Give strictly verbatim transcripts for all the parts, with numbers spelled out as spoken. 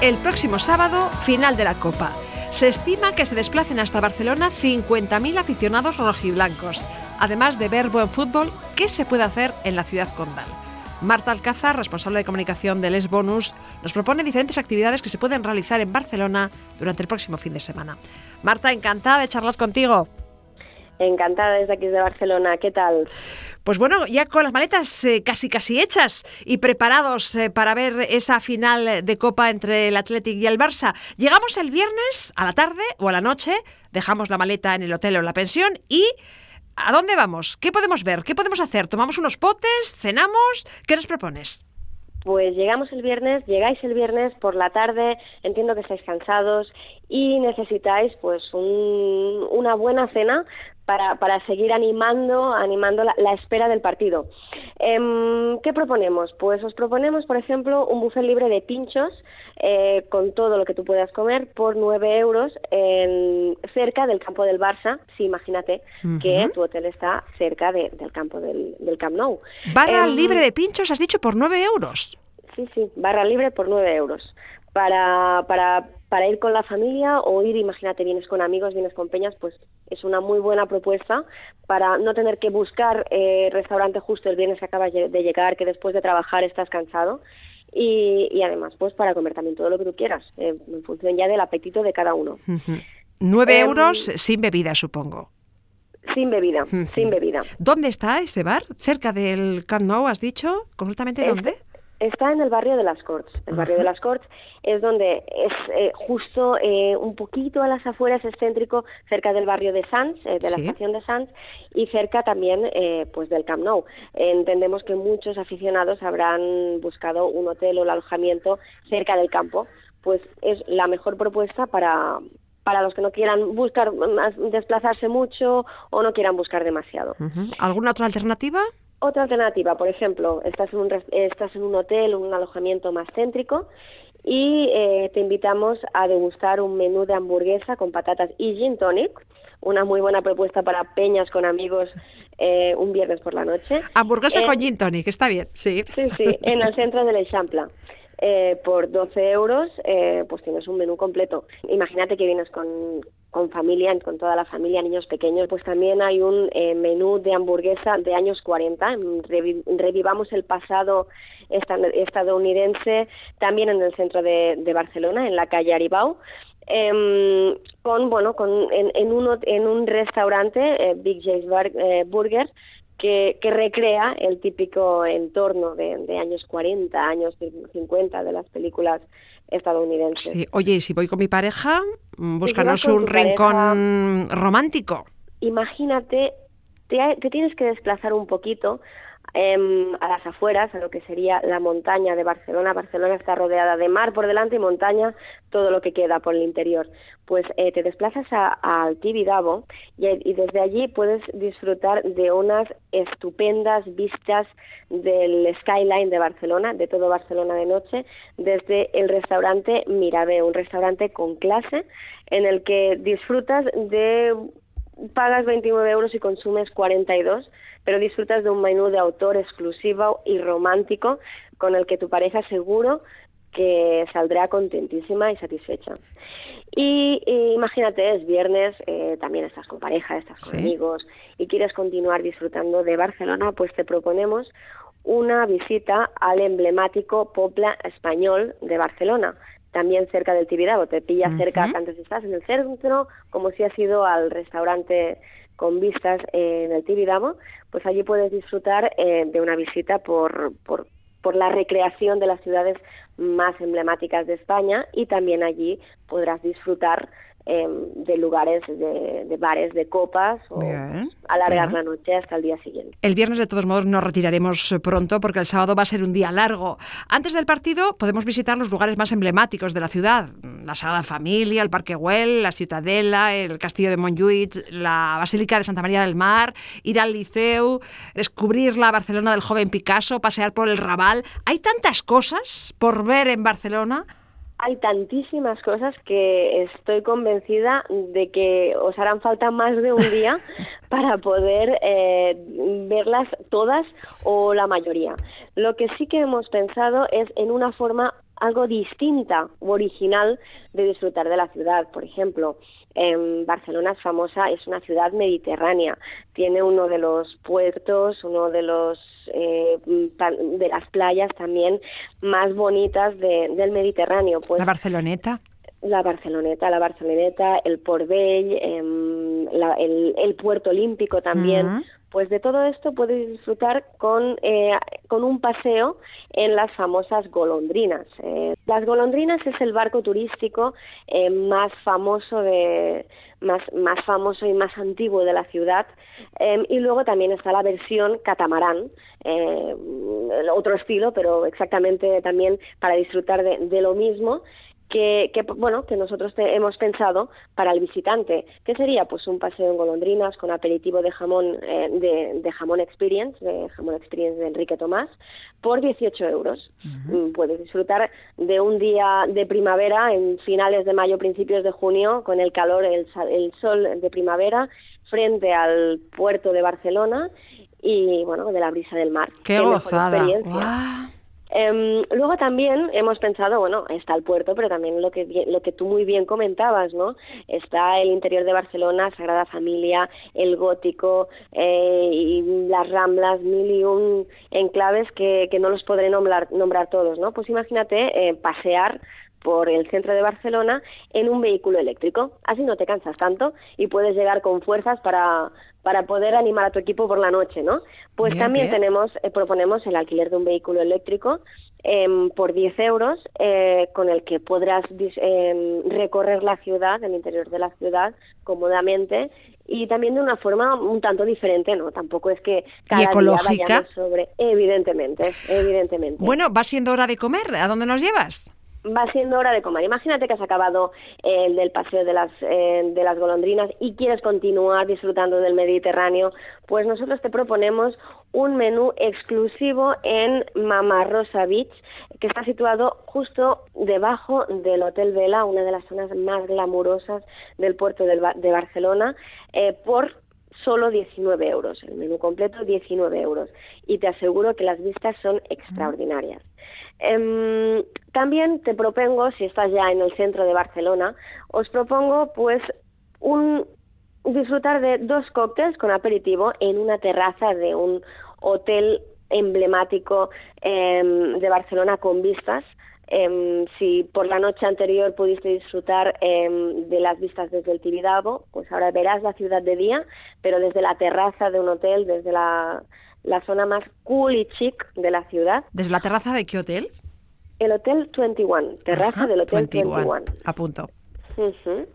el próximo sábado, final de la Copa. Se estima que se desplacen hasta Barcelona cincuenta mil aficionados rojiblancos, además de ver buen fútbol que se puede hacer en la ciudad condal. Marta Alcázar, responsable de comunicación del Les Bonus, nos propone diferentes actividades que se pueden realizar en Barcelona durante el próximo fin de semana. Marta, encantada de charlar contigo. Encantada desde aquí de Barcelona. ¿Qué tal? Pues bueno, ya con las maletas eh, casi casi hechas y preparados eh, para ver esa final de Copa entre el Athletic y el Barça. Llegamos el viernes a la tarde o a la noche, dejamos la maleta en el hotel o en la pensión y... ¿a dónde vamos? ¿Qué podemos ver? ¿Qué podemos hacer? ¿Tomamos unos potes? ¿Cenamos? ¿Qué nos propones? Pues llegamos el viernes, llegáis el viernes por la tarde, entiendo que estáis cansados y necesitáis pues un, una buena cena para, para seguir animando, animando la, la espera del partido. Eh, ¿Qué proponemos? Pues os proponemos, por ejemplo, un buffet libre de pinchos eh, con todo lo que tú puedas comer por nueve euros en, cerca del campo del Barça. Sí, imagínate uh-huh. que tu hotel está cerca de, del campo del, del Camp Nou. Barra eh, libre de pinchos, has dicho, por nueve euros. Sí, sí, barra libre por nueve euros. Para, para, para ir con la familia o ir, imagínate, vienes con amigos, vienes con peñas, pues es una muy buena propuesta para no tener que buscar eh, restaurante justo el viernes que acabas de llegar, que después de trabajar estás cansado. Y, y además, pues para comer también todo lo que tú quieras, eh, en función ya del apetito de cada uno. Uh-huh. Nueve eh, euros sin bebida, supongo. Sin bebida, uh-huh. sin bebida. ¿Dónde está ese bar? ¿Cerca del Camp Nou, has dicho? ¿Concretamente este, dónde? Está en el barrio de las Corts. El uh-huh. barrio de las Corts es donde es eh, justo eh, un poquito a las afueras, es céntrico, cerca del barrio de Sants, eh, de la ¿Sí? estación de Sants, y cerca también eh, pues del Camp Nou. Eh, entendemos que muchos aficionados habrán buscado un hotel o el alojamiento cerca del campo. Pues es la mejor propuesta para... para los que no quieran buscar desplazarse mucho o no quieran buscar demasiado. Uh-huh. ¿Alguna otra alternativa? Otra alternativa, por ejemplo, estás en un, estás en un hotel, un alojamiento más céntrico y eh, te invitamos a degustar un menú de hamburguesa con patatas y gin tonic, una muy buena propuesta para peñas con amigos eh, un viernes por la noche. Hamburguesa eh, con gin tonic, está bien, sí. Sí, sí, en el centro del Eixample. Eh, por doce euros, eh, pues tienes un menú completo. Imagínate que vienes con, con familia, con toda la familia, niños pequeños, pues también hay un eh, menú de hamburguesa de años cuarenta. Revi- revivamos el pasado estadounidense también en el centro de, de Barcelona, en la calle Aribau. Eh, con bueno con en, en, uno, en un restaurante, eh, Big J's Bar, eh, Burger, Que, que recrea el típico entorno de, de años cuarenta, años cincuenta de las películas estadounidenses. Sí. Oye, y si voy con mi pareja, búscanos si un rincón pareja, romántico. Imagínate, te, te tienes que desplazar un poquito eh, a las afueras, a lo que sería la montaña de Barcelona. Barcelona está rodeada de mar por delante y montaña, todo lo que queda por el interior. Pues eh, te desplazas al Tibidabo y, y desde allí puedes disfrutar de unas estupendas vistas del skyline de Barcelona, de todo Barcelona de noche, desde el restaurante Mirabe, un restaurante con clase en el que disfrutas de... pagas veintinueve euros y consumes cuarenta y dos, pero disfrutas de un menú de autor exclusivo y romántico con el que tu pareja seguro que saldrá contentísima y satisfecha. Y, y imagínate, es viernes, eh, también estás con pareja, estás con ¿Sí? amigos y quieres continuar disfrutando de Barcelona, pues te proponemos una visita al emblemático Poble Español de Barcelona, también cerca del Tibidabo. Te pilla uh-huh. cerca, antes estás en el centro, como si has ido al restaurante con vistas eh, en el Tibidabo, pues allí puedes disfrutar eh, de una visita por, por, por la recreación de las ciudades más emblemáticas de España, y también allí podrás disfrutar eh, de lugares, de, de bares, de copas, o bien, alargar bien. la noche hasta el día siguiente. El viernes, de todos modos, nos retiraremos pronto porque el sábado va a ser un día largo. Antes del partido podemos visitar los lugares más emblemáticos de la ciudad: la Sagrada Familia, el Parque Güell, la Ciutadela, el Castillo de Montjuïc, la Basílica de Santa María del Mar, ir al Liceu, descubrir la Barcelona del joven Picasso, pasear por el Raval. Hay tantas cosas por ver en Barcelona. Hay tantísimas cosas que estoy convencida de que os harán falta más de un día para poder eh, verlas todas o la mayoría. Lo que sí que hemos pensado es en una forma algo distinta u original de disfrutar de la ciudad. Por ejemplo, eh, Barcelona es famosa, es una ciudad mediterránea, tiene uno de los puertos, uno de los eh, de las playas también más bonitas de, del Mediterráneo. Pues, ¿la Barceloneta? La Barceloneta, la Barceloneta, el Port Vell, eh, la, el, el Puerto Olímpico también. Uh-huh. Pues de todo esto puedes disfrutar con, eh, con un paseo en las famosas golondrinas. Eh, las golondrinas es el barco turístico eh, más famoso de más, más famoso y más antiguo de la ciudad, eh, y luego también está la versión catamarán, eh, otro estilo, pero exactamente también para disfrutar de, de lo mismo. Que, que bueno que nosotros te, hemos pensado para el visitante, que sería pues un paseo en golondrinas con aperitivo de jamón eh, de, de jamón experience de jamón experience de Enrique Tomás por dieciocho euros. Uh-huh. Puedes disfrutar de un día de primavera en finales de mayo, principios de junio, con el calor, el, el sol de primavera frente al puerto de Barcelona y bueno, de la brisa del mar. ¡Qué, Qué gozada! ¡Wow! Um, luego también hemos pensado, bueno, está el puerto, pero también lo que lo que tú muy bien comentabas, ¿no? Está el interior de Barcelona, Sagrada Familia, el Gótico eh, y las Ramblas, mil y un enclaves que, que no los podré nombrar, nombrar todos, ¿no? Pues imagínate eh, pasear por el centro de Barcelona en un vehículo eléctrico. Así no te cansas tanto y puedes llegar con fuerzas para, para poder animar a tu equipo por la noche, ¿no? Pues bien, también bien. tenemos eh, proponemos el alquiler de un vehículo eléctrico eh, por diez euros, eh, con el que podrás eh, recorrer la ciudad, el interior de la ciudad, cómodamente y también de una forma un tanto diferente, ¿no? Tampoco es que cada ¿Y ecológica? día vayamos sobre... Evidentemente, evidentemente. Bueno, va siendo hora de comer. ¿A dónde nos llevas? Va siendo hora de comer. Imagínate que has acabado eh, el del paseo de las eh, de las golondrinas y quieres continuar disfrutando del Mediterráneo, pues nosotros te proponemos un menú exclusivo en Mama Rosa Beach, que está situado justo debajo del Hotel Vela, una de las zonas más glamurosas del puerto de, de Barcelona, eh, por solo diecinueve euros. El menú completo, diecinueve euros. Y te aseguro que las vistas son extraordinarias. Um, también te propongo, si estás ya en el centro de Barcelona, os propongo pues un disfrutar de dos cócteles con aperitivo en una terraza de un hotel emblemático um, de Barcelona con vistas. Um, si por la noche anterior pudiste disfrutar um, de las vistas desde el Tibidabo, pues ahora verás la ciudad de día, pero desde la terraza de un hotel, desde la, la zona más cool y chic de la ciudad. ¿Desde la terraza de qué hotel? El Hotel veintiuno, terraza Ajá, del Hotel veintiuno. A punto. Uh-huh.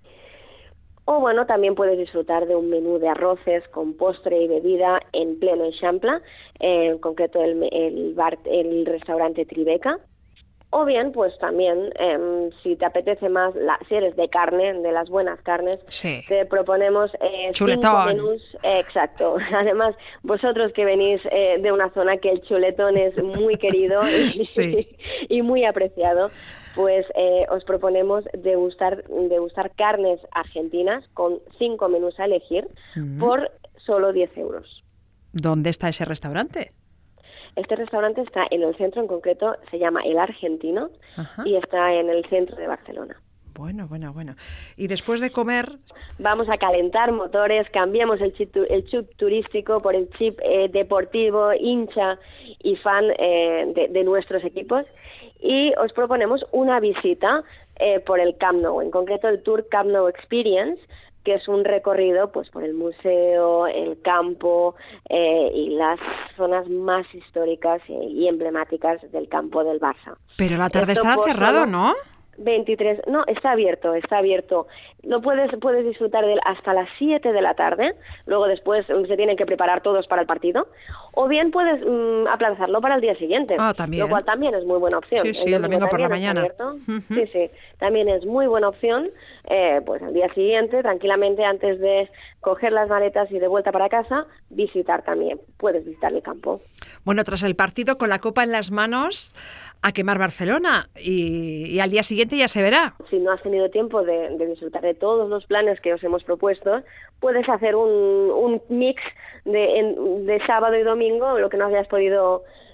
O bueno, también puedes disfrutar de un menú de arroces con postre y bebida en pleno Eixample, eh, en concreto el, el, bar, el restaurante Tribeca. O bien, pues también, eh, si te apetece más, la, si eres de carne, de las buenas carnes, sí. te proponemos eh, chuletón. cinco menús. Eh, exacto. Además, vosotros que venís eh, de una zona que el chuletón es muy querido y, sí. y muy apreciado, pues eh, os proponemos degustar, degustar carnes argentinas con cinco menús a elegir uh-huh. por solo diez euros. ¿Dónde está ese restaurante? Este restaurante está en el centro, en concreto se llama El Argentino. Ajá. Y está en el centro de Barcelona. Bueno, bueno, bueno. Y después de comer... Vamos a calentar motores, cambiamos el chip, el chip turístico por el chip eh, deportivo, hincha y fan eh, de, de nuestros equipos y os proponemos una visita eh, por el Camp Nou, en concreto el Tour Camp Nou Experience, que es un recorrido pues por el museo, el campo eh, y las zonas más históricas y emblemáticas del campo del Barça. Pero la tarde estará cerrado, ¿no? veintitrés, no, está abierto, está abierto. Lo puedes puedes disfrutar de él hasta las siete de la tarde, luego después se tienen que preparar todos para el partido, o bien puedes mmm, aplazarlo para el día siguiente, ah, también. Lo cual también es muy buena opción. Sí, sí, el, el domingo por la mañana. Uh-huh. Sí, sí, también es muy buena opción, eh, pues al día siguiente, tranquilamente, antes de coger las maletas y de vuelta para casa, visitar también, puedes visitar el campo. Bueno, tras el partido, con la copa en las manos, a quemar Barcelona y, y al día siguiente ya se verá. Si no has tenido tiempo de, de disfrutar de todos los planes que os hemos propuesto, puedes hacer un, un mix de, en, de sábado y domingo, lo que no hayas podido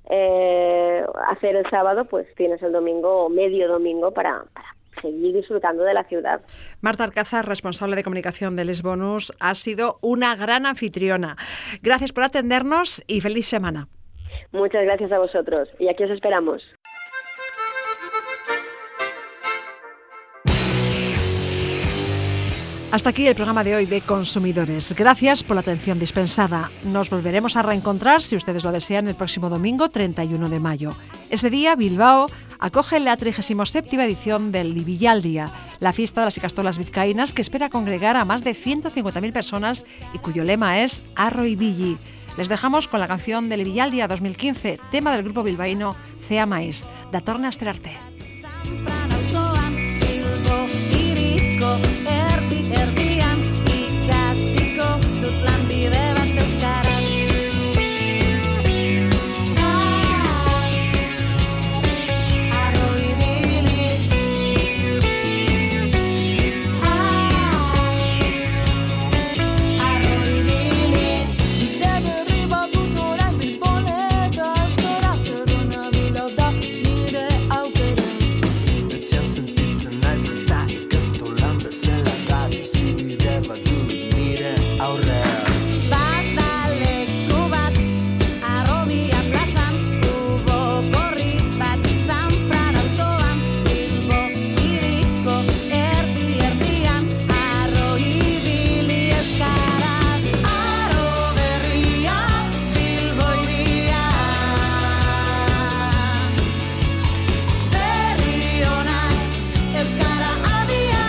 eh, hacer el sábado, pues tienes el domingo o medio domingo para, para seguir disfrutando de la ciudad. Marta Alcázar, responsable de comunicación de Les Bonus, ha sido una gran anfitriona. Gracias por atendernos y feliz semana. Muchas gracias a vosotros y aquí os esperamos. Hasta aquí el programa de hoy de Consumidores. Gracias por la atención dispensada. Nos volveremos a reencontrar, si ustedes lo desean, el próximo domingo treinta y uno de mayo. Ese día, Bilbao acoge la trigésima séptima edición del Ibillaldia, la fiesta de las ikastolas vizcaínas que espera congregar a más de ciento cincuenta mil personas y cuyo lema es Arro Ibili. Les dejamos con la canción del Ibillaldia dos mil quince, tema del grupo bilbaíno Cea Maiz, Datorna Asterarte. Erdian ikasiko dut lanbide bat euskaraz. Arro ibili, arro ibili. Bide berri bat dut orain Bilbon eta euskaraz, errona bila da nire aukera. Etxean sentitzen naiz eta ikastolan bezala bizibide bat dut nire aurrean. Bata leku bat, Arrobia plazan, Kubo gorri bat, San Fran auzoan, Bilbo hiriko erdi erdian, arro ibili euskaraz. Aro berria, Bilbo hiria, berri onak, euskara adia.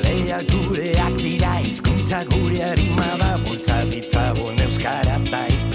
Gureak dira hizkuntza gure arima da bultza ditzagun euskara tai